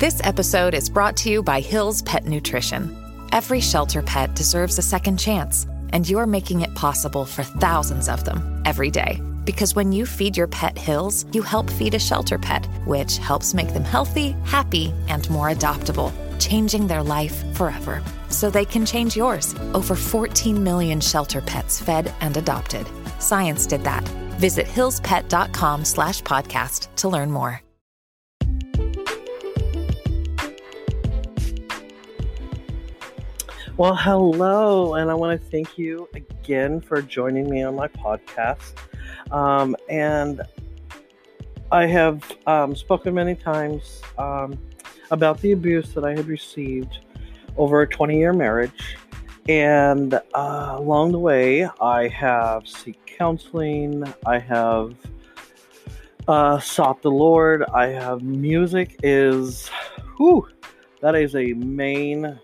This episode is brought to you by Hill's Pet Nutrition. Every shelter pet deserves a second chance, and you're making it possible for thousands of them every day. Because when you feed your pet Hill's, you help feed a shelter pet, which helps make them healthy, happy, and more adoptable, changing their life forever. So they can change yours. Over 14 million shelter pets fed and adopted. Science did that. Visit hillspet.com/podcast to learn more. Well, hello, and I want to thank you again for joining me on my podcast. And I have spoken many times about the abuse that I had received over a 20-year marriage. And along the way, I have sought counseling, I have sought the Lord, music is, that is a main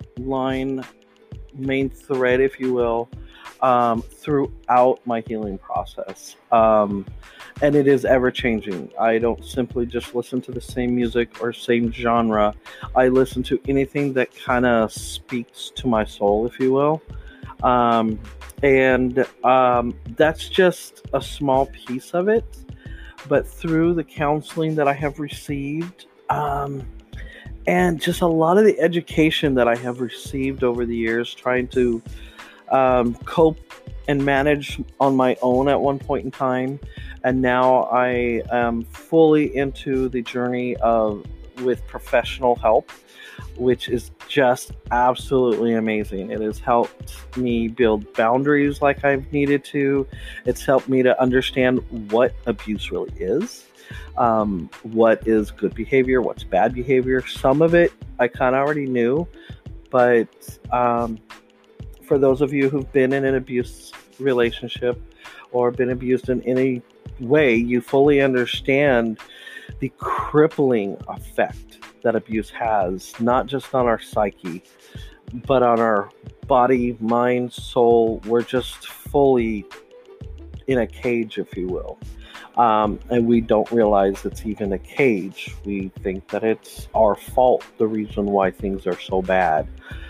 thread, if you will, throughout my healing process. And it is ever changing. I don't simply just listen to the same music or same genre. I listen to anything that kind of speaks to my soul, if you will. And that's just a small piece of it. But through the counseling that I have received, and just a lot of the education that I have received over the years, trying to cope and manage on my own at one point in time. And now I am fully into the journey with professional help, which is just absolutely amazing. It has helped me build boundaries like I've needed to. It's helped me to understand what abuse really is. What is good behavior, what's bad behavior. Some of it I kind of already knew, but for those of you who've been in an abuse relationship or been abused in any way, you fully understand the crippling effect that abuse has, not just on our psyche, but on our body, mind, soul. We're just fully in a cage, if you will. And we don't realize it's even a cage. We think that it's our fault, the reason why things are so bad.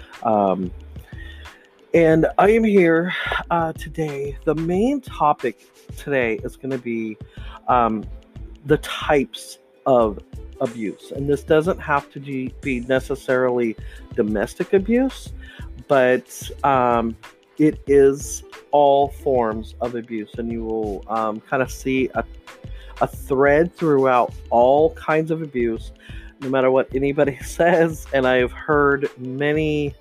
And I am here today. The main topic today is going to be the types of abuse. And this doesn't have to be necessarily domestic abuse, but it is all forms of abuse. And you will kind of see a thread throughout all kinds of abuse, no matter what anybody says. And I have heard many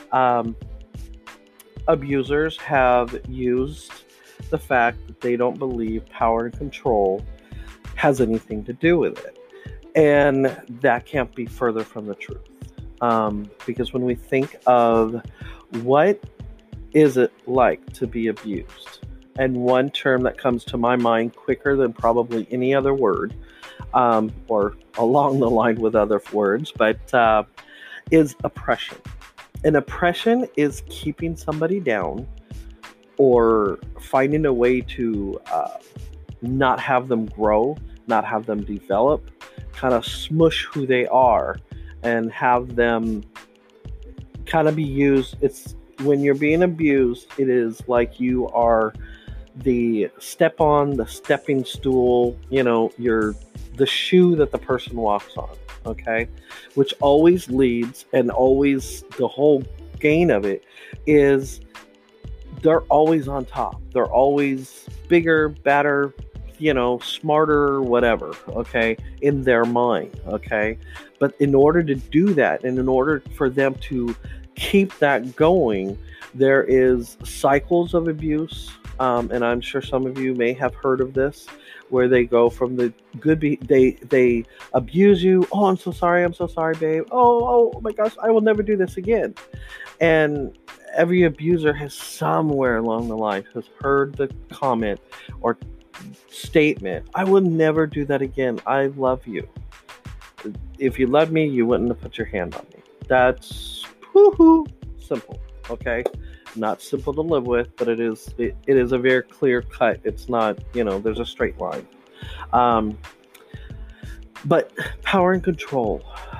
abusers have used the fact that they don't believe power and control has anything to do with it. And that can't be further from the truth. Because when we think of what is it like to be abused, and one term that comes to my mind quicker than probably any other word, or along the line with other words, but is oppression. And oppression is keeping somebody down or finding a way to not have them grow, not have them develop, kind of smush who they are and have them kind of be used. It's when you're being abused, it is like you are the stepping stool, you're the shoe that the person walks on. Okay, which always leads, and always the whole gain of it is they're always on top. They're always bigger, better, smarter, whatever, okay, in their mind, okay? But in order to do that, and in order for them to keep that going, there is cycles of abuse, and I'm sure some of you may have heard of this, where they go from the good, they abuse you. Oh, I'm so sorry, babe. Oh my gosh, I will never do this again. And every abuser has somewhere along the line has heard the comment or statement, I will never do that again. I love you. If you loved me, you wouldn't have put your hand on me. That's simple, okay? Not simple to live with, but it is a very clear cut. It's not, there's a straight line. But power and control.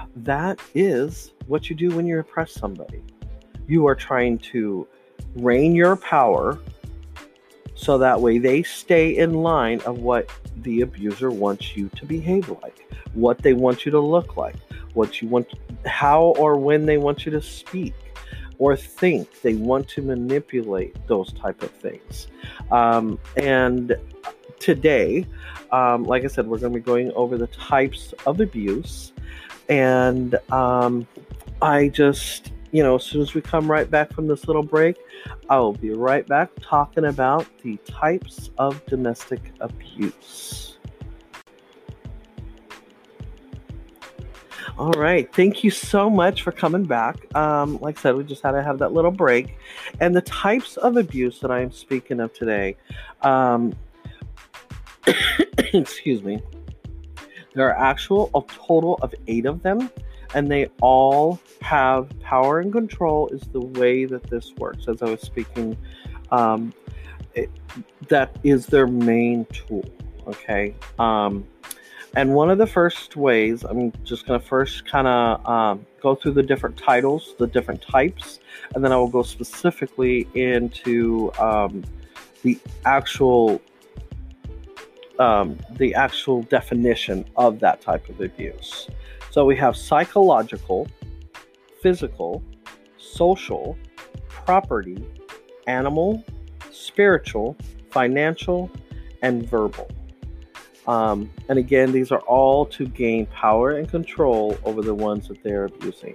That is what you do when you oppress somebody. You are trying to rein your power so that way they stay in line of what the abuser wants you to behave like, what they want you to look like, what you want, how or when they want you to speak or think. They want to manipulate those type of things. And today, like I said, we're going to be going over the types of abuse. And I just, as soon as we come right back from this little break, I will be right back talking about the types of domestic abuse. All right. Thank you so much for coming back. Like I said, we just had to have that little break. And the types of abuse that I am speaking of today, excuse me, there are a total of 8 of them, and they all have power and control is the way that this works. As I was speaking, that is their main tool, okay? And one of the first ways, I'm just going to first kind of go through the different titles, the different types, and then I will go specifically into the actual definition of that type of abuse. So we have psychological, physical, social, property, animal, spiritual, financial, and verbal. And again, these are all to gain power and control over the ones that they're abusing.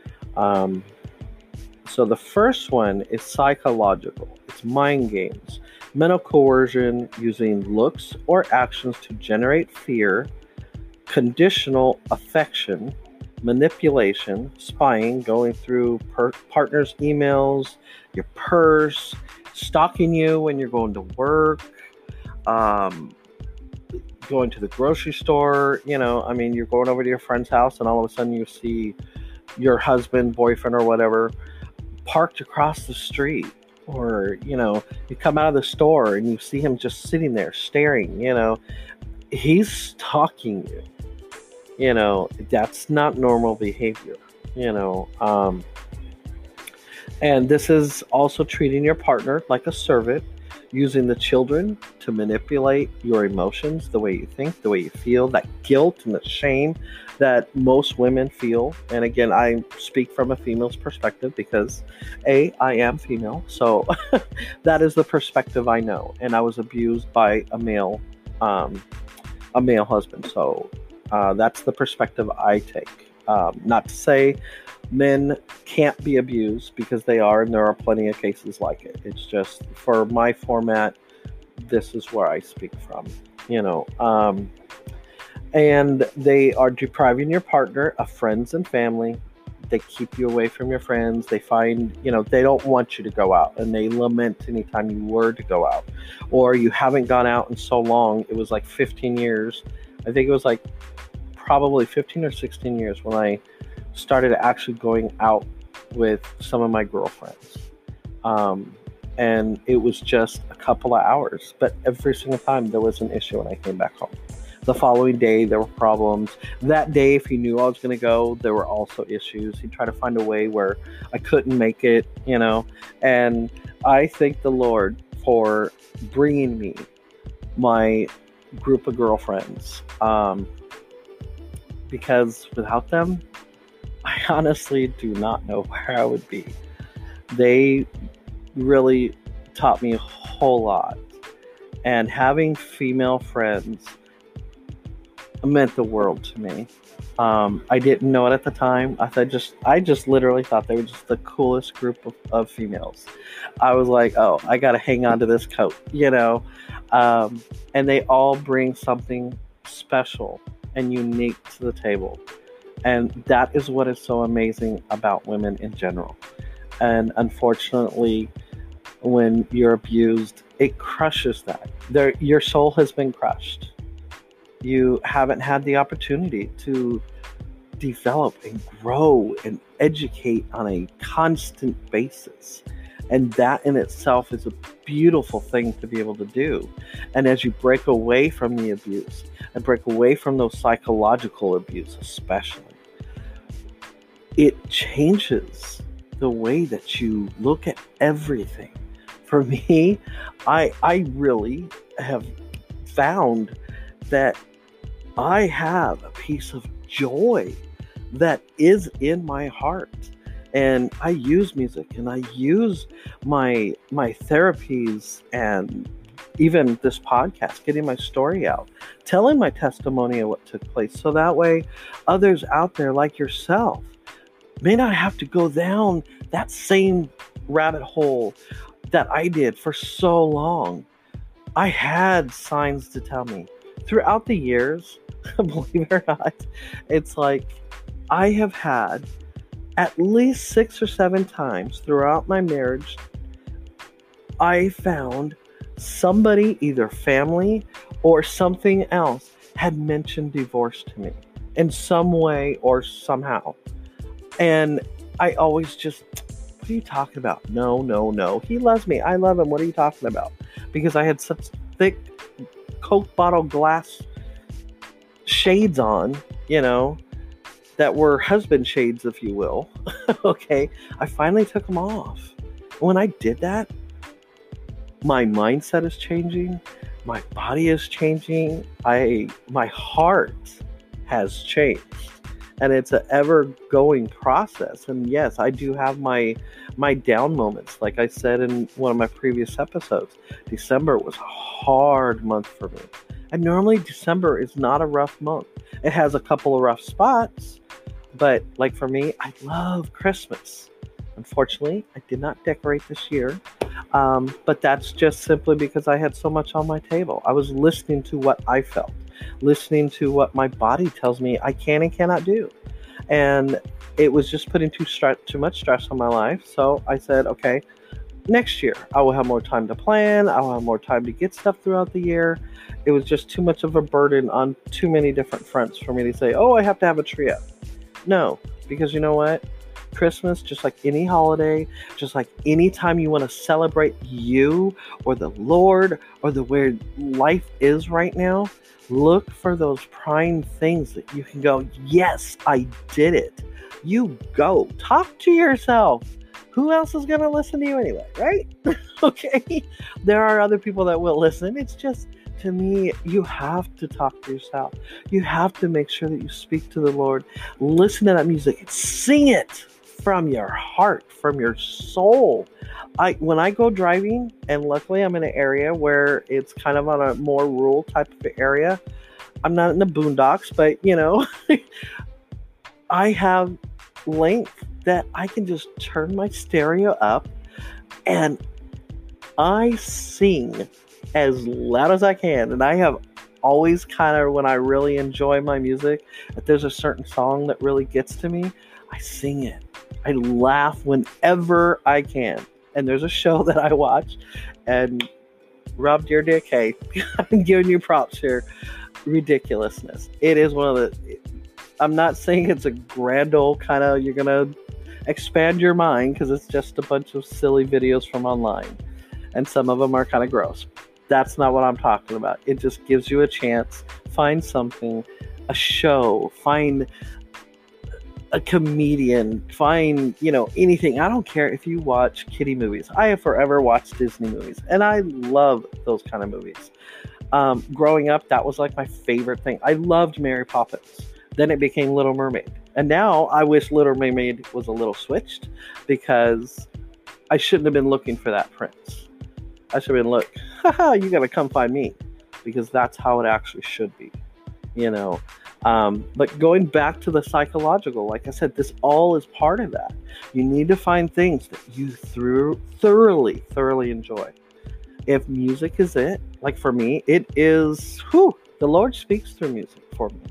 So the first one is psychological. It's mind games, mental coercion using looks or actions to generate fear, conditional affection, manipulation, spying, going through partner's emails, your purse, stalking you when you're going to work, going to the grocery store. You're going over to your friend's house and all of a sudden you see your husband, boyfriend, or whatever parked across the street. Or, you come out of the store and you see him just sitting there staring, he's stalking you. That's not normal behavior, and this is also treating your partner like a servant, using the children to manipulate your emotions, the way you think, the way you feel, that guilt and the shame that most women feel. And again, I speak from a female's perspective because I am female. So that is the perspective I know. And I was abused by a male husband. So that's the perspective I take. Not to say men can't be abused, because they are, and there are plenty of cases like it. It's just for my format, this is where I speak from, and they are depriving your partner of friends and family. They keep you away from your friends. They find, they don't want you to go out, and they lament anytime you were to go out, or you haven't gone out in so long. It was like 15 years. I think it was like probably 15 or 16 years when I started actually going out with some of my girlfriends. And it was just a couple of hours, but every single time there was an issue when I came back home. The following day, there were problems. That day, if he knew I was going to go, there were also issues. He'd try to find a way where I couldn't make it, and I thank the Lord for bringing me my group of girlfriends, because without them, I honestly do not know where I would be. They really taught me a whole lot. And having female friends meant the world to me. I didn't know it at the time. I just literally thought they were just the coolest group of females. I was like, oh, I got to hang on to this coat, and they all bring something special and unique to the table. And that is what is so amazing about women in general. And unfortunately, when you're abused, it crushes that. Your soul has been crushed. You haven't had the opportunity to develop and grow and educate on a constant basis. And that in itself is a beautiful thing to be able to do. And as you break away from the abuse and break away from those psychological abuse especially, it changes the way that you look at everything. For me, I really have found that I have a piece of joy that is in my heart. And I use music, and I use my therapies, and even this podcast, getting my story out, telling my testimony of what took place. So that way others out there like yourself may not have to go down that same rabbit hole that I did for so long. I had signs to tell me throughout the years, believe it or not. It's like I have had at least 6 or 7 times throughout my marriage, I found somebody, either family or something else, had mentioned divorce to me in some way or somehow. And I always just, what are you talking about? No. He loves me. I love him. What are you talking about? Because I had such thick Coke bottle glass shades on, that were husband shades, if you will. Okay. I finally took them off. When I did that, my mindset is changing. My body is changing. My heart has changed. And it's an ever-going process. And yes, I do have my down moments. Like I said in one of my previous episodes, December was a hard month for me. And normally December is not a rough month. It has a couple of rough spots. But like for me, I love Christmas. Unfortunately, I did not decorate this year. But that's just simply because I had so much on my table. I was listening to what I felt, listening to what my body tells me I can and cannot do. And it was just putting too much stress on my life. So I said, okay, next year I will have more time to plan. I'll have more time to get stuff throughout the year. It was just too much of a burden on too many different fronts for me to say, oh, I have to have a tree up. No, because you know what? Christmas, just like any holiday, just like any time you want to celebrate you or the Lord or the way life is right now, look for those prime things that you can go, yes, I did it. You go. Talk to yourself. Who else is going to listen to you anyway, right? Okay. There are other people that will listen. It's just, to me, you have to talk to yourself. You have to make sure that you speak to the Lord. Listen to that music and sing it from your heart, from your soul. When I go driving, and luckily I'm in an area where it's kind of on a more rural type of area. I'm not in the boondocks, but I have length that I can just turn my stereo up and I sing as loud as I can. And I have always kind of, when I really enjoy my music, if there's a certain song that really gets to me, I sing it. I laugh whenever I can. And there's a show that I watch, and Rob Dyrdek, hey, I'm giving you props here. Ridiculousness. It is one of the, I'm not saying it's a grand old kind of, you're going to expand your mind, because it's just a bunch of silly videos from online. And some of them are kind of gross. That's not what I'm talking about. It just gives you a chance. Find something, a show, find a comedian, find, anything. I don't care if you watch kiddie movies. I have forever watched Disney movies, and I love those kind of movies. Growing up, that was like my favorite thing. I loved Mary Poppins. Then it became Little Mermaid. And now I wish Little Mermaid was a little switched, because I shouldn't have been looking for that prince. I should have been, look, haha, you gotta come find me, because that's how it actually should be, But going back to the psychological, like I said, this all is part of that. You need to find things that you thoroughly enjoy. If music is it, like for me, it is, the Lord speaks through music for me.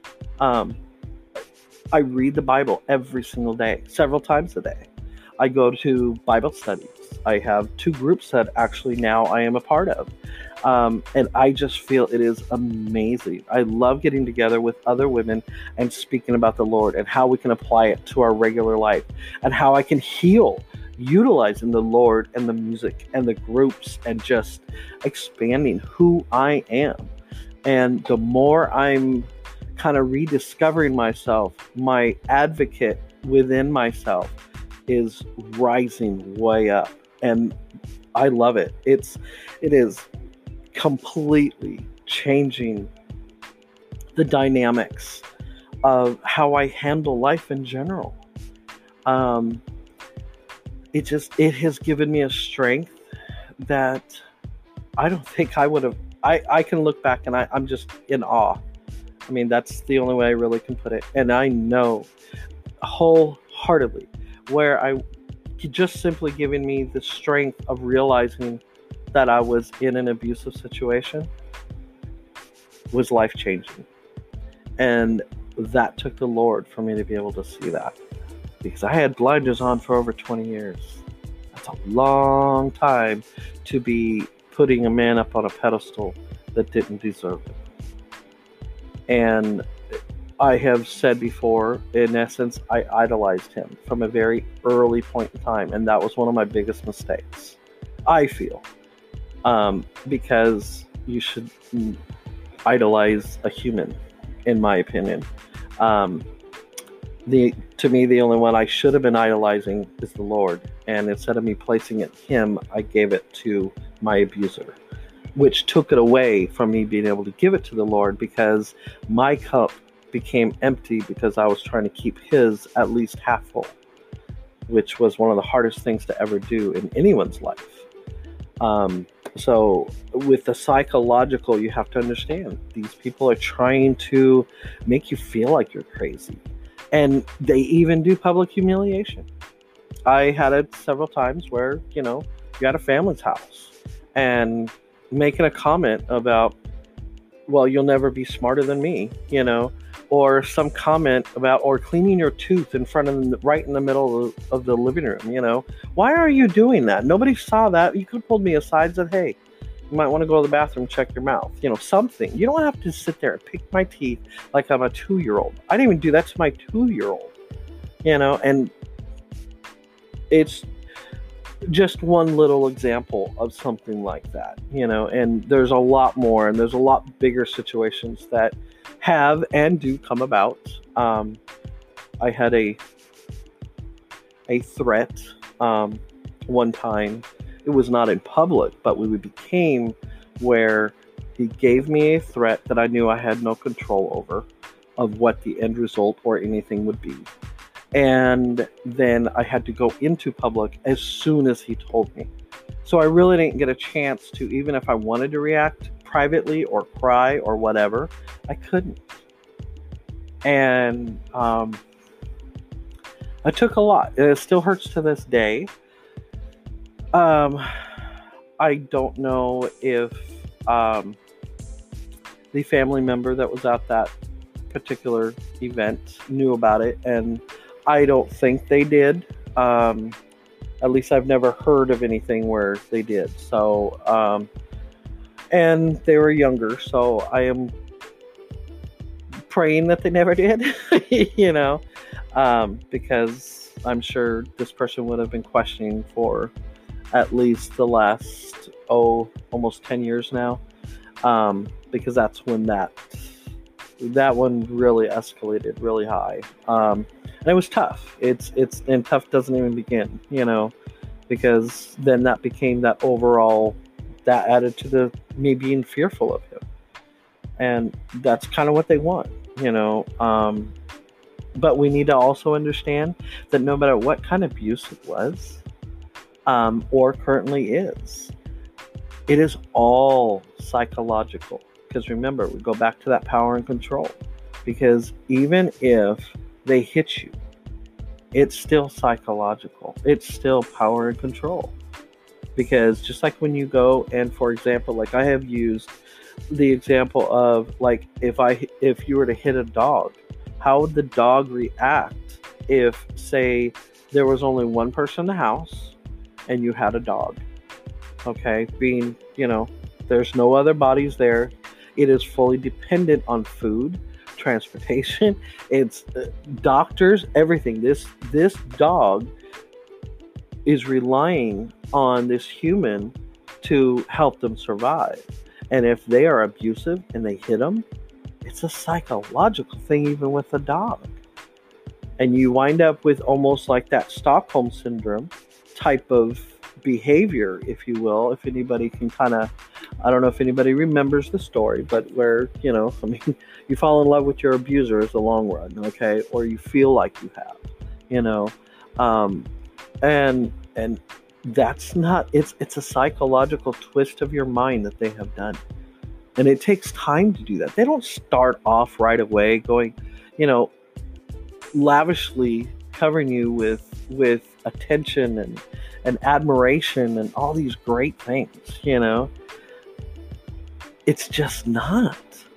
I read the Bible every single day, several times a day. I go to Bible studies. I have 2 groups that actually now I am a part of. And I just feel it is amazing. I love getting together with other women and speaking about the Lord and how we can apply it to our regular life, and how I can heal utilizing the Lord and the music and the groups, and just expanding who I am. And the more I'm kind of rediscovering myself, my advocate within myself is rising way up, and I love it. It is completely changing the dynamics of how I handle life in general. It has given me a strength that I don't think I would have. I can look back and I'm just in awe. I mean, that's the only way I really can put it. And I know wholeheartedly where I just simply giving me the strength of realizing that I was in an abusive situation was life-changing. And that took the Lord for me to be able to see that. Because I had blinders on for over 20 years. That's a long time to be putting a man up on a pedestal that didn't deserve it. And I have said before, in essence, I idolized him from a very early point in time. And that was one of my biggest mistakes, I feel. Because you should idolize a human, in my opinion. To me, the only one I should have been idolizing is the Lord. And instead of me placing it him, I gave it to my abuser, which took it away from me being able to give it to the Lord, because my cup became empty because I was trying to keep his at least half full, which was one of the hardest things to ever do in anyone's life. So with the psychological, you have to understand these people are trying to make you feel like you're crazy. And they even do public humiliation. I had it several times where, you're at a family's house and making a comment about, well, you'll never be smarter than me, or some comment about, or cleaning your tooth in front of them, right in the middle of the living room, Why are you doing that? Nobody saw that. You could have pulled me aside and said, hey, you might want to go to the bathroom, check your mouth, something. You don't have to sit there and pick my teeth like I'm a 2-year-old. I didn't even do that to my 2-year-old, and it's just one little example of something like that, and there's a lot more, and there's a lot bigger situations that have and do come about. I had a threat one time. It was not in public, but we became where he gave me a threat that I knew I had no control over of what the end result or anything would be. And then I had to go into public as soon as he told me. So I really didn't get a chance to, even if I wanted to react privately or cry or whatever, I couldn't. And I took a lot. It still hurts to this day. I don't know if the family member that was at that particular event knew about it, and I don't think they did. At least I've never heard of anything where they did. So, and they were younger, so I am praying that they never did, because I'm sure this person would have been questioning for at least the last, almost 10 years now, because that's when that one really escalated really high. And it was tough. And tough doesn't even begin, because then that became that overall, that added to the me being fearful of him. And that's kind of what they want, but we need to also understand that no matter what kind of abuse it was, or currently is, it is all psychological. Because remember, we go back to that power and control. Because even if they hit you, it's still psychological. It's still power and control. Because just like when you go and, for example, like I have used the example of, like, if you were to hit a dog, how would the dog react if, say, there was only one person in the house and you had a dog? Okay, being, there's no other bodies there. It is fully dependent on food, transportation, it's doctors, everything. This dog is relying on this human to help them survive. And if they are abusive and they hit them, it's a psychological thing even with the dog. And you wind up with almost like that Stockholm syndrome type of behavior, if you will. If anybody can kind of, I don't know if anybody remembers the story, but where, I mean, you fall in love with your abuser is the long run, okay? Or you feel like you have, and that's not, it's a psychological twist of your mind that they have done. And it takes time to do that. They don't start off right away going, lavishly covering you with attention and admiration and all these great things, It's just not,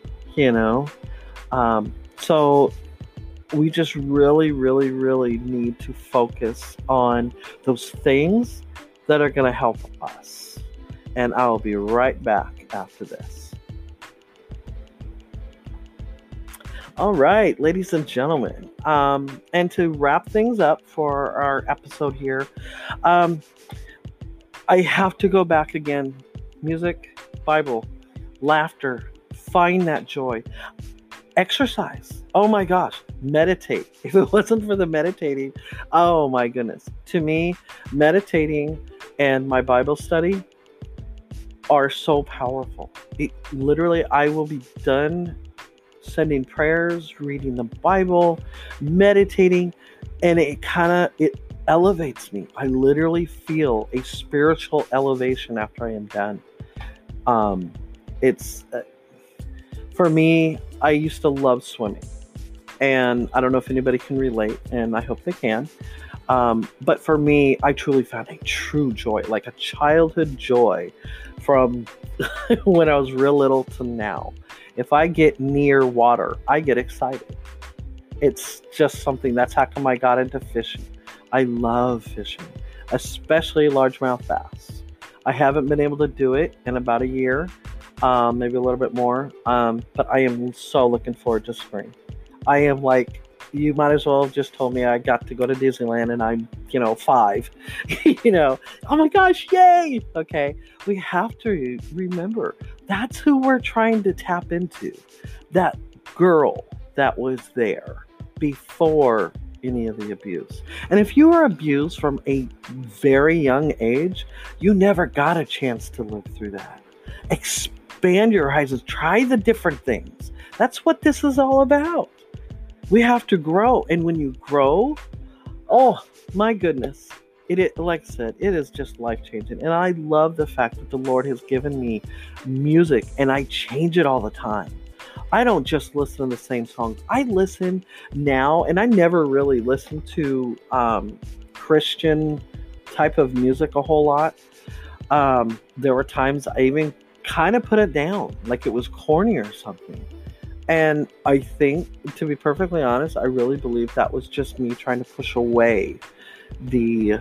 So we just really, really, really need to focus on those things that are going to help us. And I'll be right back after this. All right, ladies and gentlemen, and to wrap things up for our episode here, I have to go back again. Music, Bible, laughter, find that joy. Exercise. Oh my gosh, meditate. If it wasn't for the meditating, oh my goodness. To me, meditating and my Bible study are so powerful. Literally, I will be done sending prayers, reading the Bible, meditating, and it elevates me. I literally feel a spiritual elevation after I am done. It's for me, I used to love swimming, and I don't know if anybody can relate, and I hope they can. But for me, I truly found a true joy, like a childhood joy from when I was real little to now. If I get near water, I get excited. It's just something. That's how come I got into fishing. I love fishing, especially largemouth bass. I haven't been able to do it in about a year, maybe a little bit more, but I am so looking forward to spring. I am like, you might as well have just told me I got to go to Disneyland and I'm, 5. Oh my gosh, yay! Okay, we have to remember that's who we're trying to tap into. That girl that was there before any of the abuse. And if you were abused from a very young age, you never got a chance to live through that. Expand your horizons. Try the different things. That's what this is all about. We have to grow. And when you grow, oh my goodness, like I said, it is just life-changing. And I love the fact that the Lord has given me music and I change it all the time. I don't just listen to the same songs. I listen now, and I never really listened to Christian type of music a whole lot. There were times I even kind of put it down, like it was corny or something. And I think, to be perfectly honest, I really believe that was just me trying to push away the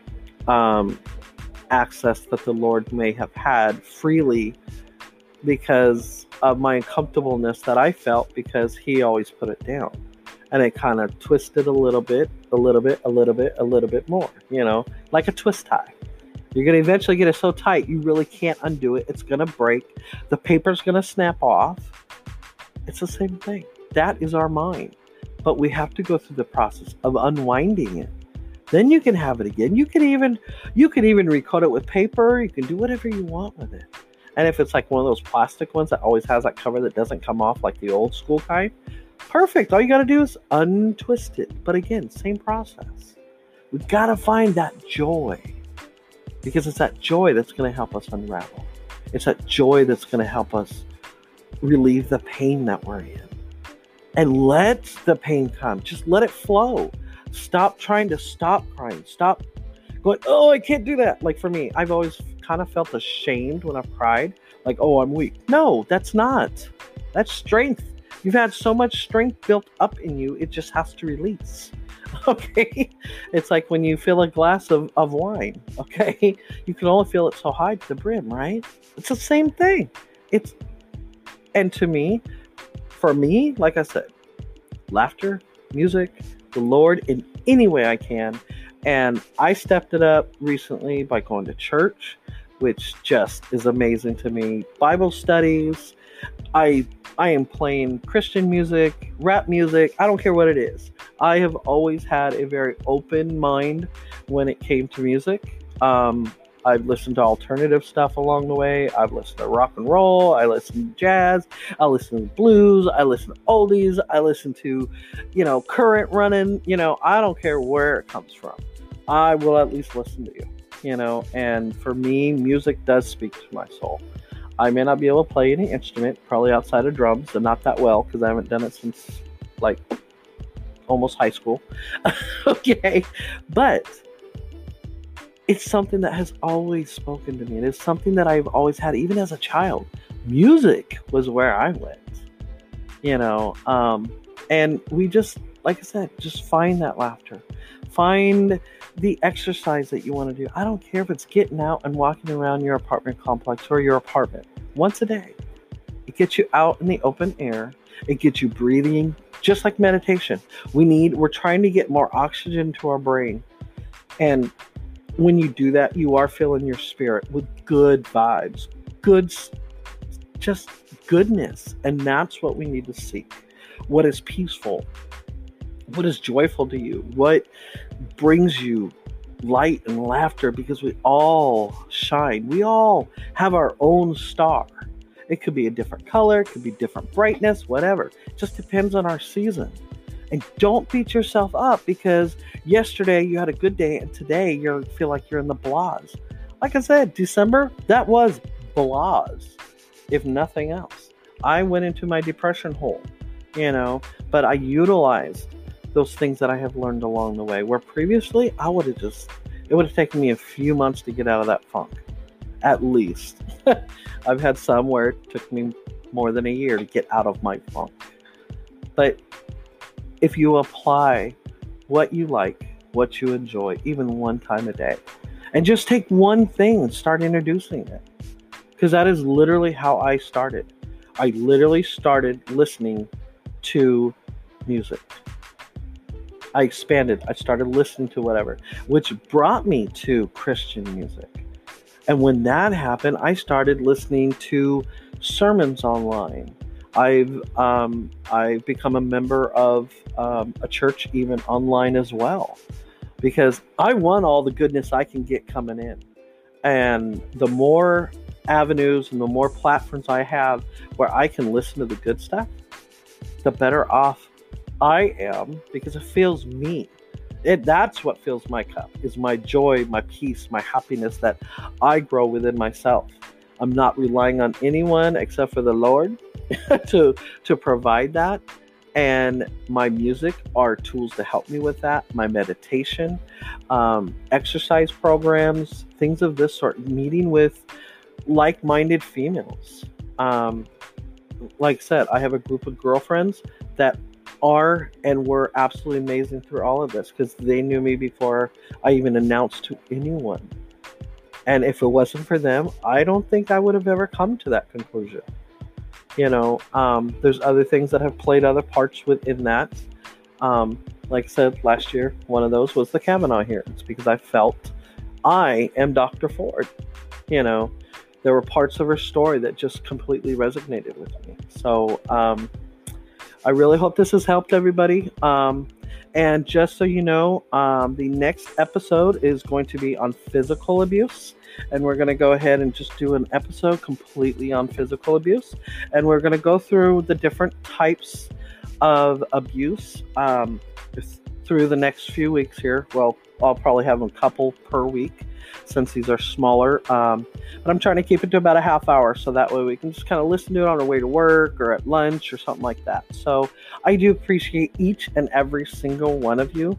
access that the Lord may have had freely because of my uncomfortableness that I felt because He always put it down. And it kind of twisted a little bit more, like a twist tie. You're going to eventually get it so tight, you really can't undo it. It's going to break. The paper's going to snap off. It's the same thing. That is our mind. But we have to go through the process of unwinding it. Then you can have it again. You could even recoat it with paper. You can do whatever you want with it. And if it's like one of those plastic ones that always has that cover that doesn't come off like the old school kind, perfect. All you got to do is untwist it. But again, same process. We've got to find that joy. Because it's that joy that's going to help us unravel. It's that joy that's going to help us relieve the pain that we're in. And let the pain come. Just let it flow. Stop trying to stop crying. Stop going, oh, I can't do that. Like for me, I've always kind of felt ashamed when I've cried. Like, oh, I'm weak. No, that's not. That's strength. You've had so much strength built up in you, it just has to release. Okay? It's like when you fill a glass of wine. Okay? You can only fill it so high to the brim, right? It's the same thing. And to me, for me, like I said, laughter, music, the Lord in any way I can. And I stepped it up recently by going to church, which just is amazing to me. Bible studies, I am playing Christian music, rap music, I don't care what it is. I have always had a very open mind when it came to music. I've listened to alternative stuff along the way. I've listened to rock and roll. I listen to jazz. I listen to blues. I listen to oldies. I listen to, current running. I don't care where it comes from. I will at least listen to you, and for me, music does speak to my soul. I may not be able to play any instrument, probably outside of drums, and not that well because I haven't done it since like almost high school. Okay, but it's something that has always spoken to me. It is something that I've always had, even as a child. Music was where I went, and we just, like I said, just find that laughter. Find the exercise that you want to do. I don't care if it's getting out and walking around your apartment complex or your apartment once a day. It gets you out in the open air. It gets you breathing, just like meditation. We're trying to get more oxygen to our brain. And when you do that, you are filling your spirit with good vibes, just goodness. And that's what we need to seek. What is peaceful? What is joyful to you? What brings you light and laughter? Because we all shine. We all have our own star. It could be a different color. It could be different brightness, whatever. It just depends on our season. And don't beat yourself up because yesterday you had a good day and today you feel like you're in the blahs. Like I said, December, that was blahs, if nothing else. I went into my depression hole, but I utilized those things that I have learned along the way, where previously it would have taken me a few months to get out of that funk, at least. I've had some where it took me more than a year to get out of my funk. But if you apply what you like, what you enjoy, even one time a day, and just take one thing and start introducing it, because that is literally how I started. I literally started listening to music. I expanded. I started listening to whatever, which brought me to Christian music. And when that happened, I started listening to sermons online. I've become a member of a church even online as well, because I want all the goodness I can get coming in. And the more avenues and the more platforms I have where I can listen to the good stuff, the better off I am, because it fills me. That's what fills my cup, is my joy, my peace, my happiness that I grow within myself. I'm not relying on anyone except for the Lord to provide that. And my music are tools to help me with that. My meditation, exercise programs, things of this sort, meeting with like-minded females. Like I said, I have a group of girlfriends that are and were absolutely amazing through all of this, because they knew me before I even announced to anyone. And if it wasn't for them, I don't think I would have ever come to that conclusion. There's other things that have played other parts within that. Like I said, last year, one of those was the Kavanaugh hearings, because I felt I am Dr. Ford. There were parts of her story that just completely resonated with me. So, I really hope this has helped everybody. And just so you know, the next episode is going to be on physical abuse. And we're going to go ahead and just do an episode completely on physical abuse. And we're going to go through the different types of abuse through the next few weeks here. Well, I'll probably have a couple per week since these are smaller. But I'm trying to keep it to about a half hour, so that way we can just kind of listen to it on our way to work or at lunch or something like that. So I do appreciate each and every single one of you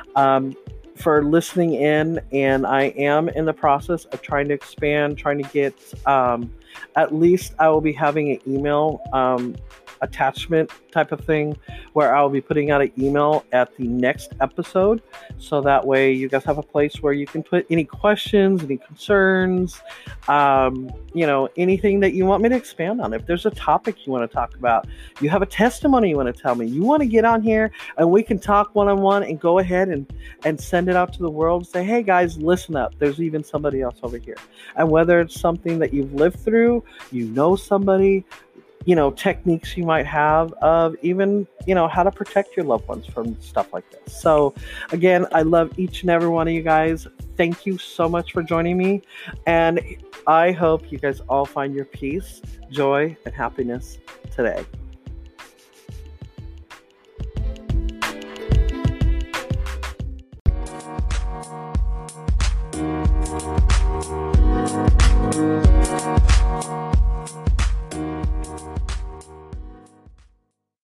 for listening in, and I am in the process of trying to expand, trying to get at least I will be having an email attachment type of thing where I'll be putting out an email at the next episode, so that way you guys have a place where you can put any questions, any concerns, anything that you want me to expand on. If there's a topic you want to talk about, you have a testimony you want to tell me, you want to get on here and we can talk one-on-one and go ahead and send it out to the world and say, hey guys, listen up, there's even somebody else over here. And whether it's something that you've lived through, somebody, techniques you might have of even, how to protect your loved ones from stuff like this. So again, I love each and every one of you guys. Thank you so much for joining me. And I hope you guys all find your peace, joy, and happiness today.